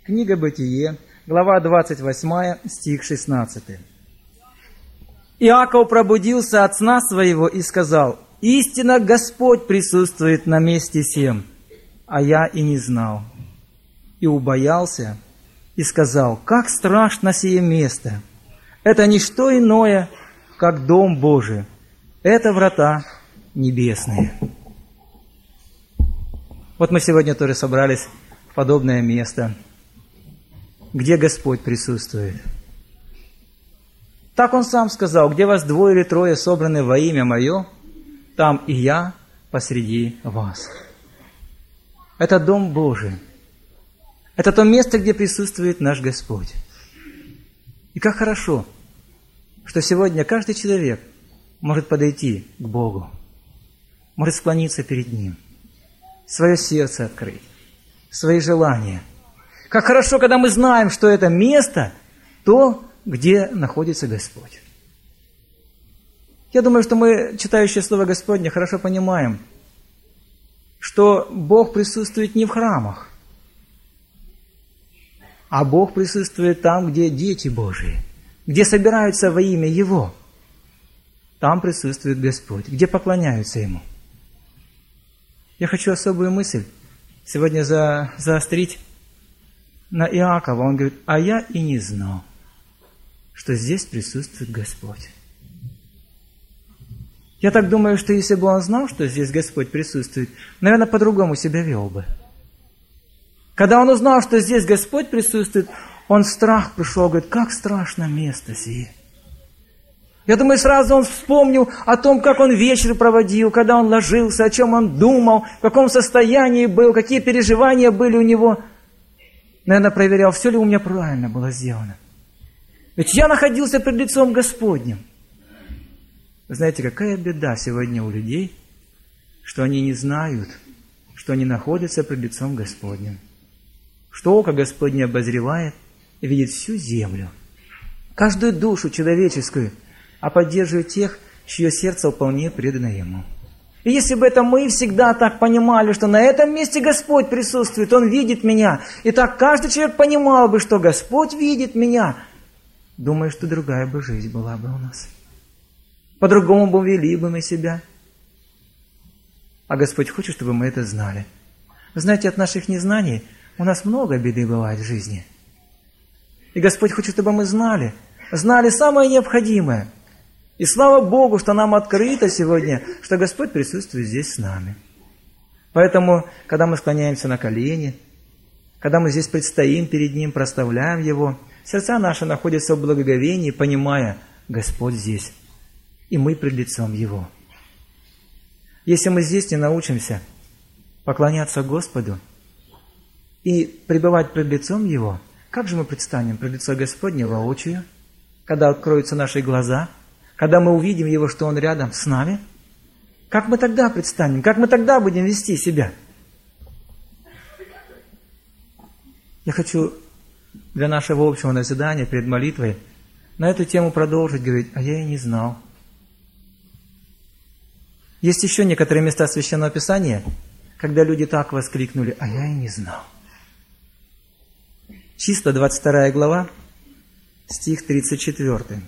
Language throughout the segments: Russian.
Книга Бытие, глава 28, стих 16. Иаков пробудился от сна своего и сказал: «Истинно Господь присутствует на месте сем, а я и не знал». И убоялся, и сказал: «Как страшно сие место! Это не что иное, как дом Божий, это врата небесные». Вот мы сегодня тоже собрались в подобное место, где Господь присутствует. Так Он сам сказал: «Где вас двое или трое собраны во имя Мое, там и Я посреди вас». Это дом Божий. Это то место, где присутствует наш Господь. И как хорошо, что сегодня каждый человек может подойти к Богу, может склониться перед Ним, свое сердце открыть, свои желания. Как хорошо, когда мы знаем, что это место, то, где находится Господь. Я думаю, что мы, читающие Слово Господне, хорошо понимаем, что Бог присутствует не в храмах, а Бог присутствует там, где дети Божии, где собираются во имя Его. Там присутствует Господь, где поклоняются Ему. Я хочу особую мысль сегодня заострить на Иакова. Он говорит: «А я и не знал, что здесь присутствует Господь». Я так думаю, что если бы он знал, что здесь Господь присутствует, наверное, по-другому себя вел бы. Когда он узнал, что здесь Господь присутствует, он в страх пришел, говорит: «Как страшно место сие». Я думаю, сразу он вспомнил о том, как он вечер проводил, когда он ложился, о чем он думал, в каком состоянии был, какие переживания были у него. Наверное, проверял, все ли у меня правильно было сделано. Ведь я находился пред лицом Господним. Вы знаете, какая беда сегодня у людей, что они не знают, что они находятся пред лицом Господним. Что око Господне обозревает и видит всю землю, каждую душу человеческую, а поддерживает тех, чье сердце вполне предано Ему. И если бы это мы всегда так понимали, что на этом месте Господь присутствует, Он видит меня, и так каждый человек понимал бы, что Господь видит меня, думаю, что другая бы жизнь была бы у нас. По-другому бы вели бы мы себя. А Господь хочет, чтобы мы это знали. Вы знаете, от наших незнаний у нас много беды бывает в жизни. И Господь хочет, чтобы мы знали самое необходимое. И слава Богу, что нам открыто сегодня, что Господь присутствует здесь с нами. Поэтому, когда мы склоняемся на колени, когда мы здесь предстоим перед Ним, прославляем Его, сердца наши находятся в благоговении, понимая: Господь здесь, и мы пред лицом Его. Если мы здесь не научимся поклоняться Господу и пребывать пред лицом Его, как же мы предстанем пред лицо Господне воочию, когда откроются наши глаза, когда мы увидим Его, что Он рядом с нами? Как мы тогда предстанем? Как мы тогда будем вести себя? Я хочу для нашего общего назидания перед молитвой на эту тему продолжить говорить: «А я и не знал». Есть еще некоторые места Священного Писания, когда люди так воскликнули: «А я и не знал». Числа 22 глава, стих 34.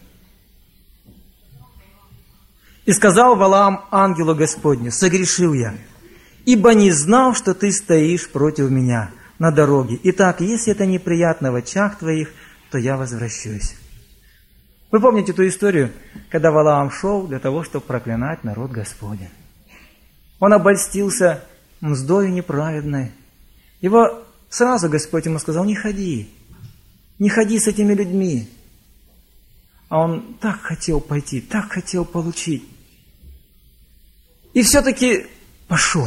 «И сказал Валаам ангелу Господню: согрешил я, ибо не знал, что ты стоишь против меня на дороге. Итак, если это неприятно в очах твоих, то я возвращусь». Вы помните ту историю, когда Валаам шел для того, чтобы проклинать народ Господень. Он обольстился мздою неправедной. Его сразу Господь ему сказал: не ходи с этими людьми. А он так хотел пойти, так хотел получить. И все-таки пошел.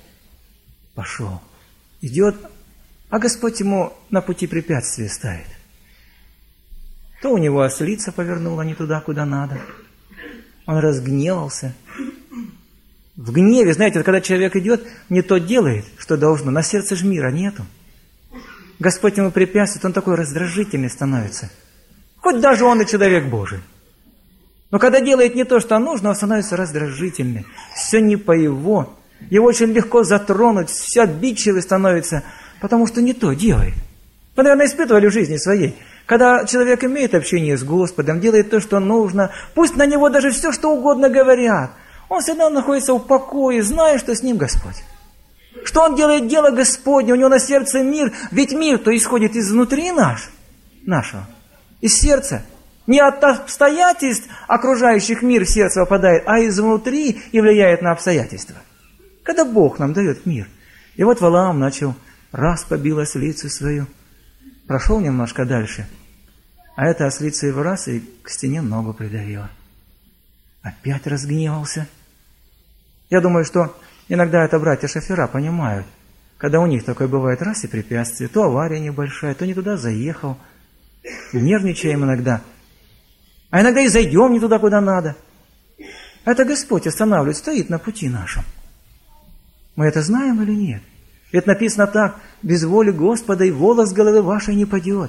Идет, а Господь ему на пути препятствия ставит. То у него ослица повернула не туда, куда надо. Он разгневался. В гневе, знаете, когда человек идет, не то делает, что должно. На сердце же мира нету. Господь ему препятствует, он такой раздражительный становится. Хоть даже он и человек Божий. Но когда делает не то, что нужно, он становится раздражительным. Все не по его. Его очень легко затронуть, все обидчивый становится, потому что не то делает. Вы, наверное, испытывали в жизни своей. Когда человек имеет общение с Господом, делает то, что нужно, пусть на него даже все, что угодно говорят, он всегда находится в покое, зная, что с ним Господь. Что он делает дело Господне, у него на сердце мир, ведь мир-то исходит изнутри нашего, из сердца. Не от обстоятельств, окружающих мир, в сердце попадает, а изнутри и влияет на обстоятельства. Когда Бог нам дает мир. И вот Валаам начал, раз побил ослицу свою, прошел немножко дальше, а эта ослица его раз и к стене ногу придавила. Опять разгневался. Я думаю, что иногда это братья-шофера понимают, когда у них такое бывает раз и препятствие, то авария небольшая, то не туда заехал, нервничаем иногда, а иногда и зайдем не туда, куда надо. Это Господь останавливает, стоит на пути нашем. Мы это знаем или нет? Ведь написано так: без воли Господа и волос с головы вашей не падет.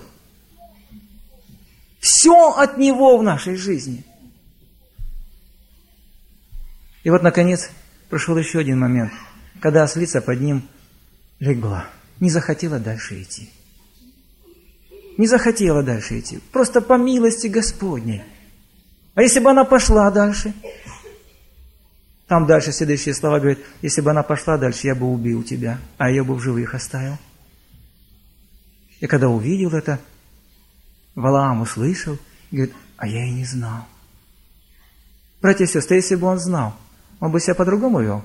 Все от Него в нашей жизни. И вот, наконец, пришел еще один момент, когда ослица под ним легла, не захотела дальше идти. Не захотела дальше идти, просто по милости Господней. А если бы она пошла дальше? Там дальше следующие слова говорят: если бы она пошла дальше, я бы убил тебя, а ее бы в живых оставил. И когда увидел это, Валаам услышал, говорит: а я и не знал. Братья и сестры, если бы он знал, он бы себя по-другому вел.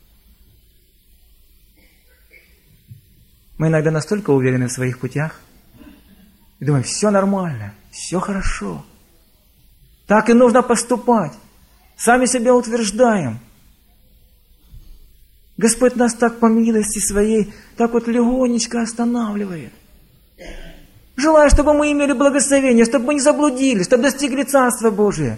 Мы иногда настолько уверены в своих путях и думаем: все нормально, все хорошо. Так и нужно поступать. Сами себя утверждаем. Господь нас так по милости своей, так вот легонечко останавливает. Желаю, чтобы мы имели благословение, чтобы мы не заблудили, чтобы достигли Царства Божия.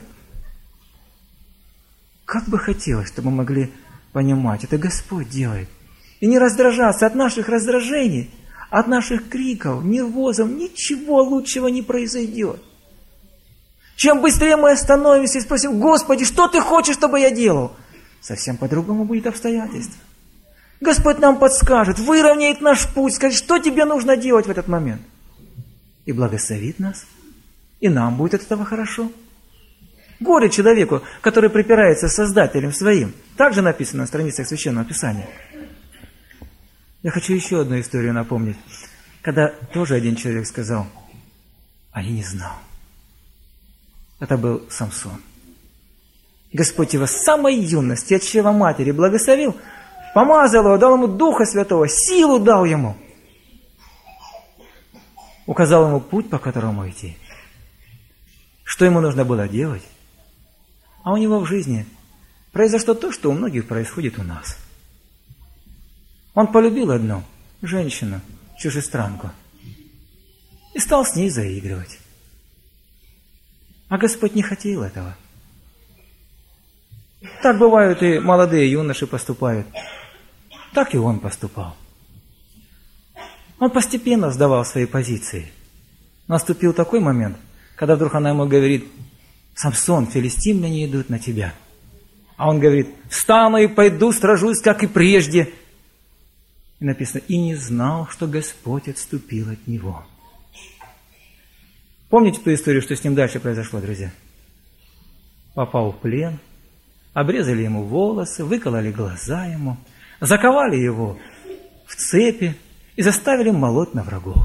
Как бы хотелось, чтобы мы могли понимать, это Господь делает. И не раздражаться от наших раздражений, от наших криков, нервозов, ничего лучшего не произойдет. Чем быстрее мы остановимся и спросим: Господи, что Ты хочешь, чтобы я делал? Совсем по-другому будет обстоятельство. Господь нам подскажет, выровняет наш путь, скажет, что тебе нужно делать в этот момент. И благословит нас. И нам будет от этого хорошо. Горе человеку, который припирается с Создателем своим. Также написано на страницах Священного Писания. Я хочу еще одну историю напомнить. Когда тоже один человек сказал: а я не знал. Это был Самсон. Господь его с самой юности от чрева матери благословил, помазал его, дал ему Духа Святого, силу дал ему. Указал ему путь, по которому идти. Что ему нужно было делать? А у него в жизни произошло то, что у многих происходит у нас. Он полюбил одну женщину, чужестранку, и стал с ней заигрывать. А Господь не хотел этого. Так бывают и молодые юноши поступают. Так и он поступал. Он постепенно сдавал свои позиции. Наступил такой момент, когда вдруг она ему говорит: Самсон, филистимляне идут на тебя. А он говорит: встану и пойду, сражусь, как и прежде. И написано: и не знал, что Господь отступил от него. Помните ту историю, что с ним дальше произошло, друзья? Попал в плен, обрезали ему волосы, выкололи глаза ему, заковали его в цепи и заставили молоть на врагов.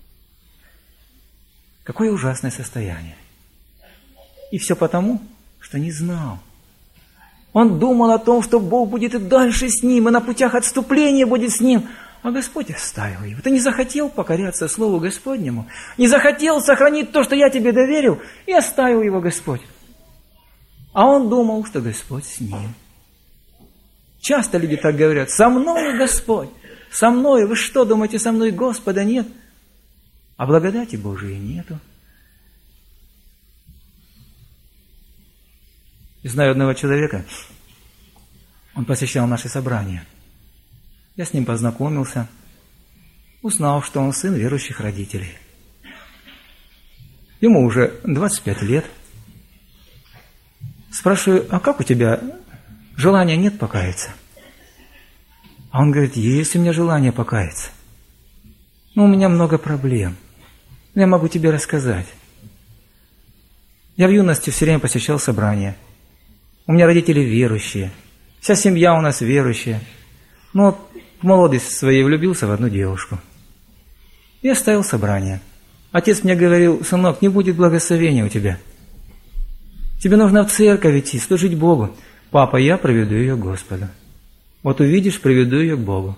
Какое ужасное состояние. И все потому, что не знал. Он думал о том, что Бог будет и дальше с ним, и на путях отступления будет с ним. А Господь оставил его. Ты не захотел покоряться Слову Господнему, не захотел сохранить то, что я тебе доверил, и оставил его Господь. А он думал, что Господь с ним. Часто люди так говорят: со мною Господь, со мною. Вы что, думаете, со мной Господа нет? А благодати Божией нету. И знаю одного человека, он посещал наши собрания. Я с ним познакомился, узнал, что он сын верующих родителей. Ему уже 25 лет. Спрашиваю: а как у тебя, желания нет покаяться? А он говорит: есть у меня желание покаяться. Но у меня много проблем. Но я могу тебе рассказать. Я в юности все время посещал собрания. У меня родители верующие. Вся семья у нас верующая. Но в молодости своей влюбился в одну девушку. И оставил собрание. Отец мне говорил: сынок, не будет благословения у тебя. Тебе нужно в церковь идти, служить Богу. Папа, я приведу ее к Господу. Вот увидишь, приведу ее к Богу.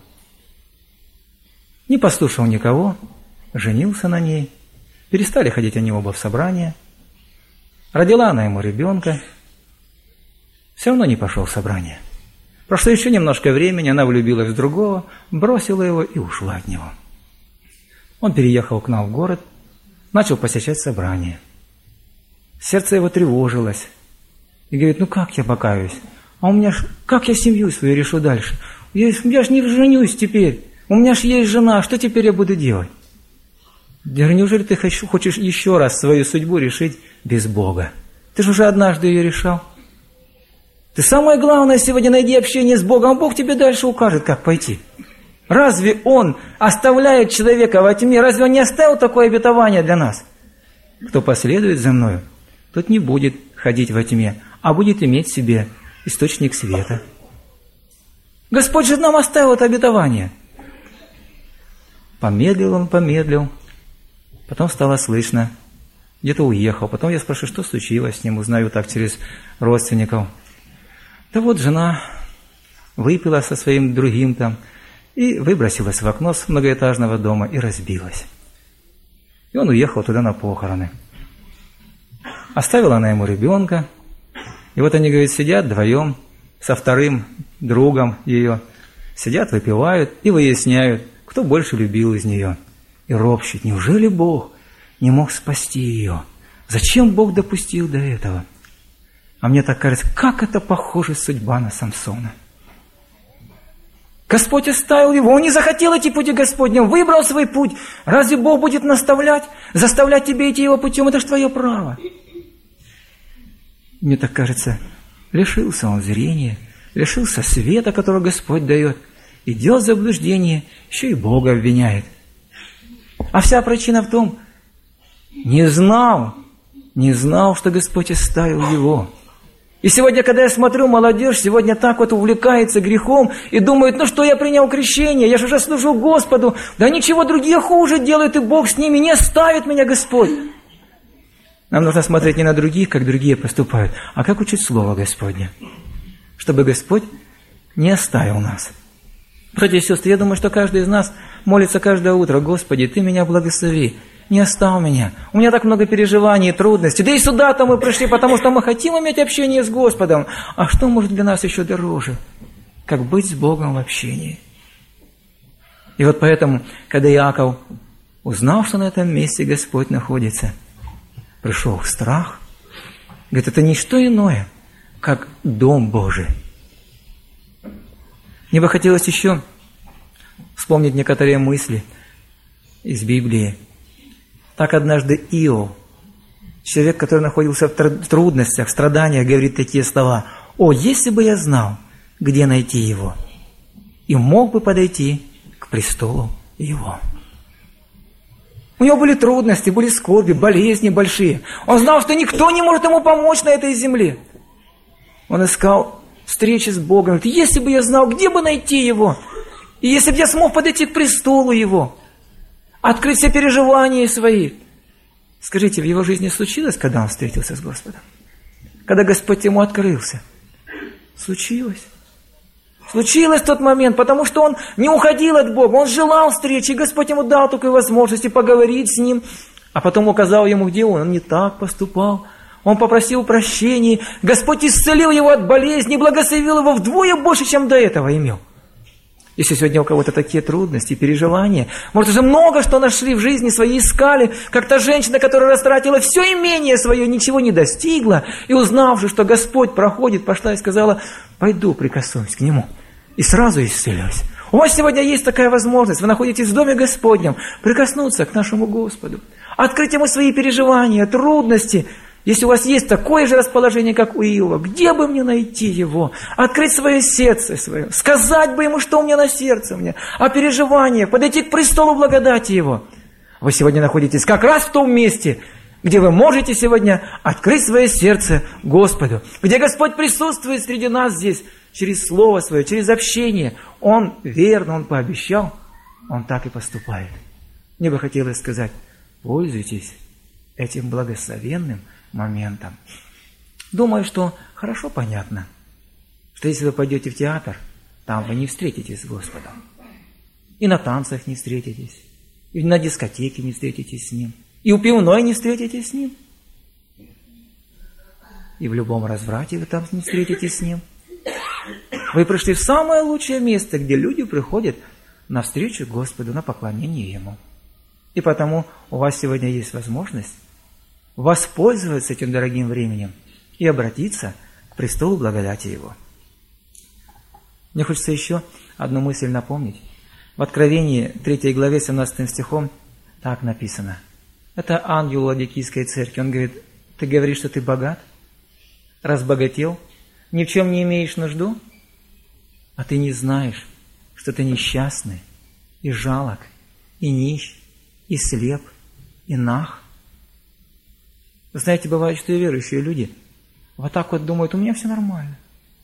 Не послушал никого, женился на ней. Перестали ходить они оба в собрание. Родила она ему ребенка. Все равно не пошел в собрание. Прошло еще немножко времени, она влюбилась в другого, бросила его и ушла от него. Он переехал к нам в город, начал посещать собрания. Сердце его тревожилось. И говорит: ну как я покаюсь? А у меня как я семью свою решу дальше? Я ж не женюсь теперь. У меня ж есть жена, что теперь я буду делать? Я говорю: неужели ты хочешь еще раз свою судьбу решить без Бога? Ты же уже однажды ее решал. Ты самое главное сегодня найди общение с Богом, а Бог тебе дальше укажет, как пойти. Разве Он оставляет человека во тьме? Разве Он не оставил такое обетование для нас? Кто последует за Мною, тот не будет ходить во тьме, а будет иметь в себе источник света. Господь же нам оставил это обетование. Помедлил он, помедлил. Потом стало слышно. Где-то уехал. Потом я спрашиваю, что случилось с ним. Узнаю так через родственников. Да вот жена выпила со своим другим там и выбросилась в окно с многоэтажного дома и разбилась. И он уехал туда на похороны. Оставила она ему ребенка. И вот они, говорит, сидят вдвоем со вторым другом ее. Сидят, выпивают и выясняют, кто больше любил из нее. И ропщут: неужели Бог не мог спасти ее? Зачем Бог допустил до этого? А мне так кажется, как это похоже судьба на Самсона. Господь оставил его, он не захотел идти пути Господня, он выбрал свой путь. Разве Бог будет наставлять, заставлять тебя идти его путем? Это же твое право. Мне так кажется, лишился он зрения, лишился света, который Господь дает. Идет в заблуждение, еще и Бога обвиняет. А вся причина в том, не знал, что Господь оставил его. И сегодня, когда я смотрю, молодежь сегодня так вот увлекается грехом и думает: ну что, я принял крещение, я же уже служу Господу, да ничего, другие хуже делают, и Бог с ними, не оставит меня Господь. Нам нужно смотреть не на других, как другие поступают, а как учить Слово Господне, чтобы Господь не оставил нас. Братья и сестры, я думаю, что каждый из нас молится каждое утро: Господи, Ты меня благослови, не оставь меня. У меня так много переживаний и трудностей. Да и сюда-то мы пришли, потому что мы хотим иметь общение с Господом. А что может для нас еще дороже, как быть с Богом в общении? И вот поэтому, когда Иаков узнал, что на этом месте Господь находится, пришел страх. Говорит, это не что иное, как Дом Божий. Мне бы хотелось еще вспомнить некоторые мысли из Библии. Так однажды Иов, человек, который находился в трудностях, в страданиях, говорит такие слова: «О, если бы я знал, где найти его, и мог бы подойти к престолу его». У него были трудности, были скорби, болезни большие. Он знал, что никто не может ему помочь на этой земле. Он искал встречи с Богом. Говорит, если бы я знал, где бы найти его, и если бы я смог подойти к престолу его, открыть все переживания свои. Скажите, в его жизни случилось, когда он встретился с Господом? Когда Господь ему открылся? Случилось. Случилось в тот момент, потому что он не уходил от Бога, он желал встречи, и Господь ему дал такую возможность поговорить с ним, а потом указал ему, где он не так поступал. Он попросил прощения, Господь исцелил его от болезни, благословил его вдвое больше, чем до этого имел. Если сегодня у кого-то такие трудности, переживания, может, уже много что нашли в жизни своей, искали, как та женщина, которая растратила все имение свое, ничего не достигла, и узнавши, что Господь проходит, пошла и сказала, пойду прикоснусь к Нему. И сразу исцелилась. У вас сегодня есть такая возможность, вы находитесь в Доме Господнем, прикоснуться к нашему Господу, открыть Ему свои переживания, трудности. Если у вас есть такое же расположение, как у Иова, где бы мне найти его? Открыть свое сердце свое, сказать бы ему, что у меня на сердце, о переживаниях, подойти к престолу благодати его. Вы сегодня находитесь как раз в том месте, где вы можете сегодня открыть свое сердце Господу, где Господь присутствует среди нас здесь, через Слово Свое, через общение. Он верно, Он пообещал, Он так и поступает. Мне бы хотелось сказать, пользуйтесь этим благословенным моментом. Думаю, что хорошо понятно, что если вы пойдете в театр, там вы не встретитесь с Господом. И на танцах не встретитесь, и на дискотеке не встретитесь с Ним, и у пивной не встретитесь с Ним, и в любом разврате вы там не встретитесь с Ним. Вы пришли в самое лучшее место, где люди приходят навстречу Господу, на поклонение Ему. И потому у вас сегодня есть возможность воспользоваться этим дорогим временем и обратиться к престолу благодати Его. Мне хочется еще одну мысль напомнить. В Откровении 3 главе 17 стихом так написано. Это ангел Ладикийской церкви. Он говорит, ты говоришь, что ты богат, разбогател, ни в чем не имеешь нужду, а ты не знаешь, что ты несчастный, и жалок, и нищ, и слеп, и наг. Вы знаете, бывает, что и верующие люди вот так вот думают, у меня все нормально.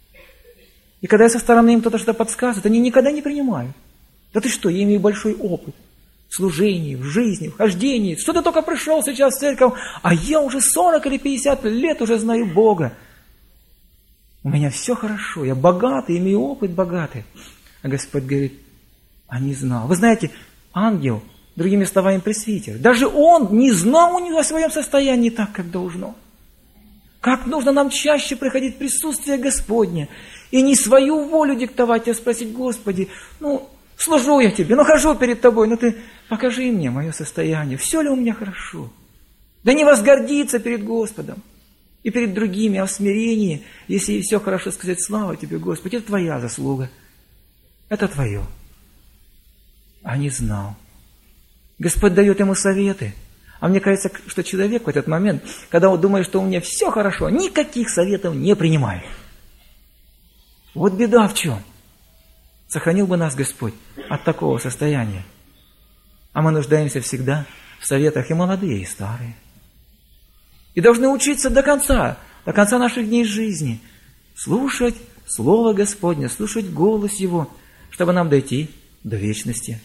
И когда со стороны им кто-то что-то подсказывает, они никогда не принимают. Да ты что, я имею большой опыт в служении, в жизни, в хождении. Что ты только пришел сейчас в церковь, а я уже 40 или 50 лет уже знаю Бога. У меня все хорошо, я богатый, имею опыт богатый. А Господь говорит, а не знал. Вы знаете, ангел, другими словами, пресвитер, даже он не знал у него о своем состоянии так, как должно. Как нужно нам чаще приходить в присутствие Господне и не свою волю диктовать, а спросить, Господи, служу я Тебе, хожу перед Тобой, Ты покажи мне мое состояние, все ли у меня хорошо. Да не возгордиться перед Господом и перед другими, а в смирении, если все хорошо сказать, слава Тебе, Господи, это Твоя заслуга, это Твое. А не знал. Господь дает ему советы. А мне кажется, что человек в этот момент, когда он думает, что у меня все хорошо, никаких советов не принимает. Вот беда в чем. Сохранил бы нас Господь от такого состояния. А мы нуждаемся всегда в советах и молодые, и старые. И должны учиться до конца наших дней жизни, слушать Слово Господне, слушать голос Его, чтобы нам дойти до вечности.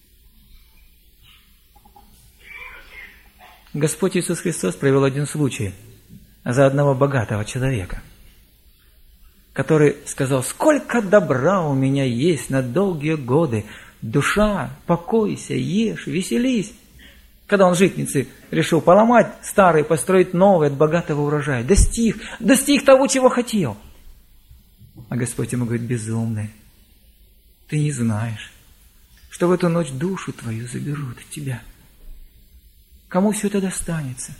Господь Иисус Христос привел один случай за одного богатого человека, который сказал, сколько добра у меня есть на долгие годы, душа, покойся, ешь, веселись. Когда он житницы решил поломать старый, построить новый от богатого урожая, достиг того, чего хотел. А Господь ему говорит, безумный, ты не знаешь, что в эту ночь душу твою заберут от тебя. Кому все это достанется?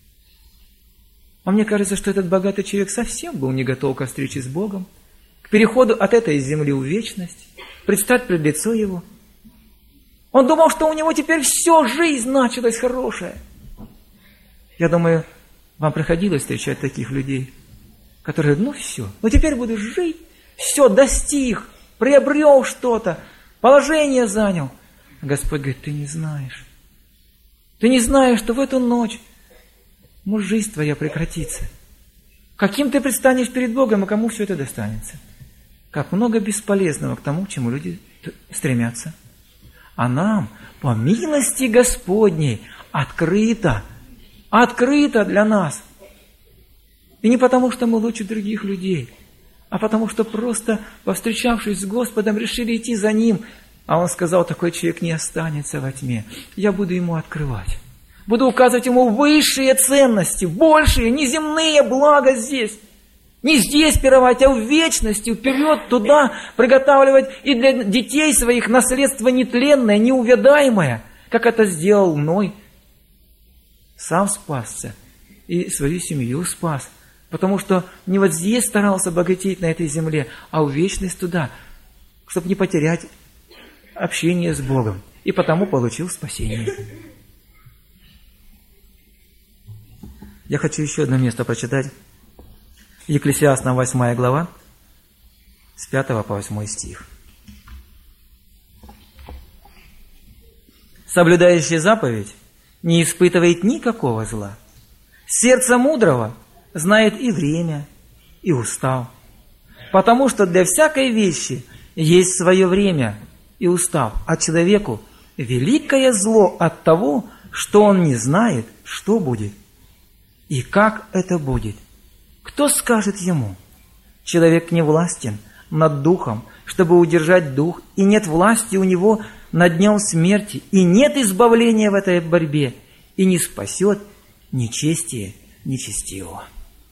А мне кажется, что этот богатый человек совсем был не готов ко встрече с Богом, к переходу от этой земли в вечность, предстать пред лицо Его. Он думал, что у него теперь все, жизнь началась хорошая. Я думаю, вам приходилось встречать таких людей, которые говорят, все, теперь буду жить, все, достиг, приобрел что-то, положение занял. А Господь говорит, ты не знаешь. Ты не знаешь, что в эту ночь жизнь твоя прекратится. Каким ты предстанешь перед Богом, и кому все это достанется? Как много бесполезного к тому, к чему люди стремятся. А нам, по милости Господней, открыто для нас. И не потому, что мы лучше других людей, а потому, что просто, повстречавшись с Господом, решили идти за Ним. А Он сказал, такой человек не останется во тьме. Я буду ему открывать. Буду указывать ему высшие ценности, большие, неземные блага здесь. Не здесь пировать, а в вечности, вперед туда приготавливать и для детей своих наследство нетленное, неувядаемое, как это сделал Ной. Сам спасся и свою семью спас, потому что не вот здесь старался богатеть на этой земле, а в вечность туда, чтобы не потерять общение с Богом, и потому получил спасение. Я хочу еще одно место прочитать. Екклесиастам 8 глава, с 5 по 8 стих. «Соблюдающий заповедь не испытывает никакого зла. Сердце мудрого знает и время, и устав. Потому что для всякой вещи есть свое время и устав, а человеку великое зло от того, что он не знает, что будет и как это будет. Кто скажет ему? Человек не властен над духом, чтобы удержать дух, и нет власти у него над днем смерти, и нет избавления в этой борьбе, и не спасет нечестие нечестивого.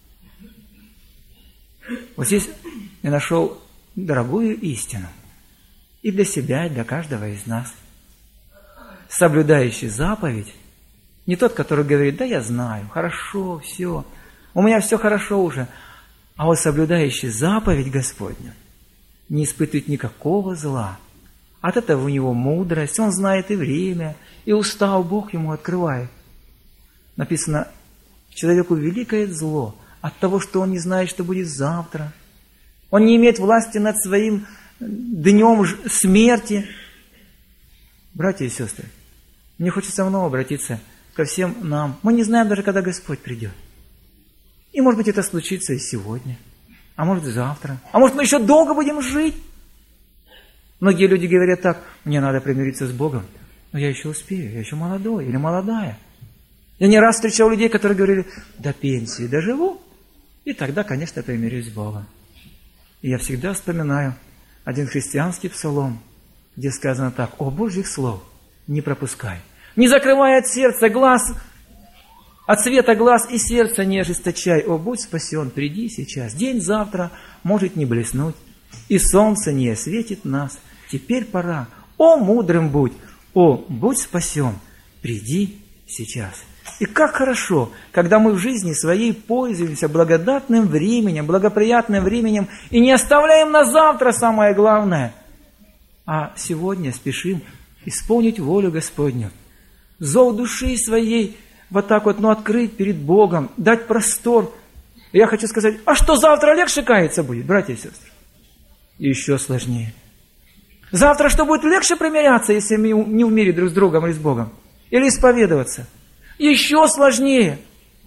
Вот здесь я нашел дорогую истину и для себя, и для каждого из нас. Соблюдающий заповедь, не тот, который говорит: да я знаю, хорошо, все, у меня все хорошо уже, а вот соблюдающий заповедь Господню не испытывает никакого зла. От этого у него мудрость, он знает и время, и устав Бог ему открывает. Написано, человеку великое зло от того, что он не знает, что будет завтра. Он не имеет власти над своим днем смерти. Братья и сестры, мне хочется снова обратиться ко всем нам. Мы не знаем даже, когда Господь придет. И может быть это случится и сегодня, а может и завтра, а может мы еще долго будем жить. Многие люди говорят так: мне надо примириться с Богом, но я еще успею, я еще молодой или молодая. Я не раз встречал людей, которые говорили: до пенсии доживу, и тогда, конечно, примирюсь с Богом. И я всегда вспоминаю один христианский псалом, где сказано так: о Божьих слов не пропускай, не закрывай от сердца глаз, от света глаз и сердца не ожесточай. О, будь спасен, приди сейчас, день завтра может не блеснуть, и солнце не осветит нас. Теперь пора, о, мудрым будь, о, будь спасен, приди сейчас. И как хорошо, когда мы в жизни своей пользуемся благодатным временем, благоприятным временем и не оставляем на завтра самое главное, а сегодня спешим исполнить волю Господню. Зов души своей вот так вот, открыть перед Богом, дать простор. И я хочу сказать: а что завтра легче каяться будет, братья и сестры? Еще сложнее. Завтра что будет легче примиряться, если мы не в мире друг с другом или с Богом? Или исповедоваться? Еще сложнее.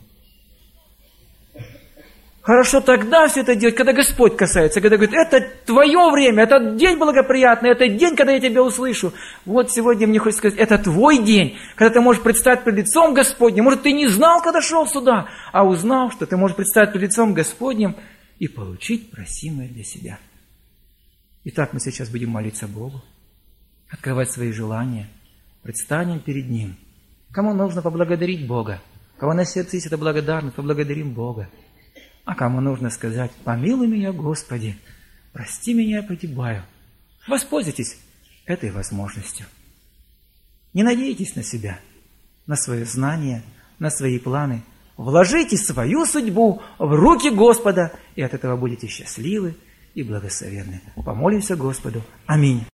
Хорошо тогда все это делать, когда Господь касается, когда говорит: это твое время, это день благоприятный, это день, когда я тебя услышу. Вот сегодня мне хочется сказать: это твой день, когда ты можешь предстать пред лицом Господним. Может, ты не знал, когда шел сюда, а узнал, что ты можешь предстать пред лицом Господним и получить просимое для себя. Итак, мы сейчас будем молиться Богу, открывать свои желания, предстанем перед Ним. Кому нужно поблагодарить Бога, кого на сердце есть эта благодарность, поблагодарим Бога. А кому нужно сказать: помилуй меня, Господи, прости меня, я погибаю. Воспользуйтесь этой возможностью. Не надейтесь на себя, на свое знание, на свои планы. Вложите свою судьбу в руки Господа, и от этого будете счастливы и благословенны. Помолимся Господу. Аминь.